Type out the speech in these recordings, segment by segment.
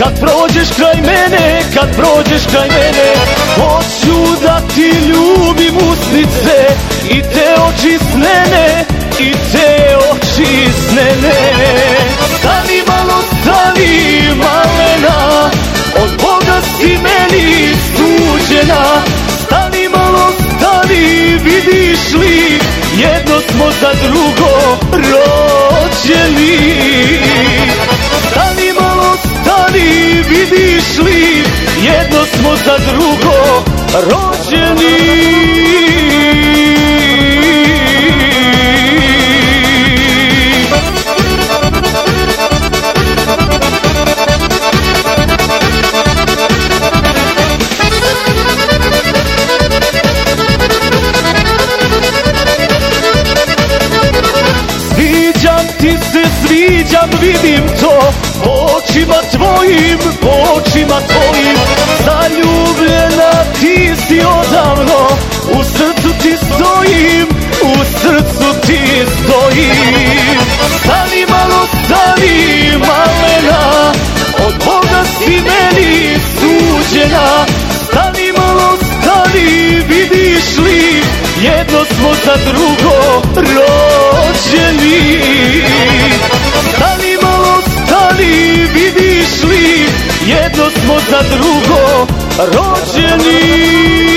Kad prođeš kraj mene, kad prođeš kraj mene, hoću da ti ljubim usnice i te oči snene, i te oči snene. Stani malo, stani malena, od Boga si meni suđena. Stani malo, stani, vidiš li, jedno smo za drugo rođeni. Stani malo, stani, vidiš li, jedno smo za drugo rođeni. Ti se sviđam, vidim to, očima tvojim, očima tvojim. Zaljubljena ti si odavno, u srcu ti stojim, u srcu ti stojim. Stani malo, stani malena, od Boga si meni suđena. Stani malo, stani, vidiš li, jedno smo za drugo rođeni. Stani malo, stani, vidiš li, jedno smo za drugo rođeni.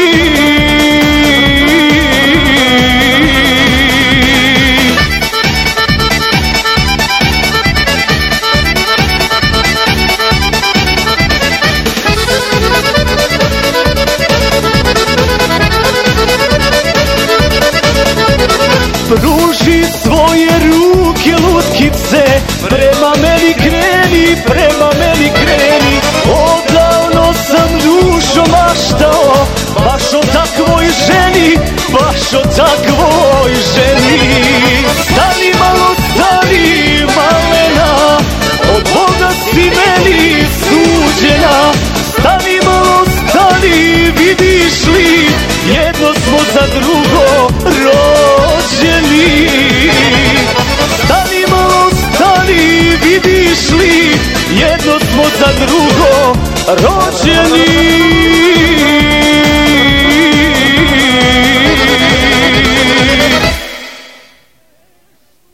Pruži svoje ruke lutkice, prema meni kreni, prema meni kreni. Odavno sam dušo maštao, baš o takvoj ženi, baš o takvoj ženi. Stani malo, stani malena, od Boga si meni suđena. Stani malo, stani, vidiš li, jedno smo za drugo rođeni. Stani malo, stani, vidiš li, jedno smo za drugo rođeni.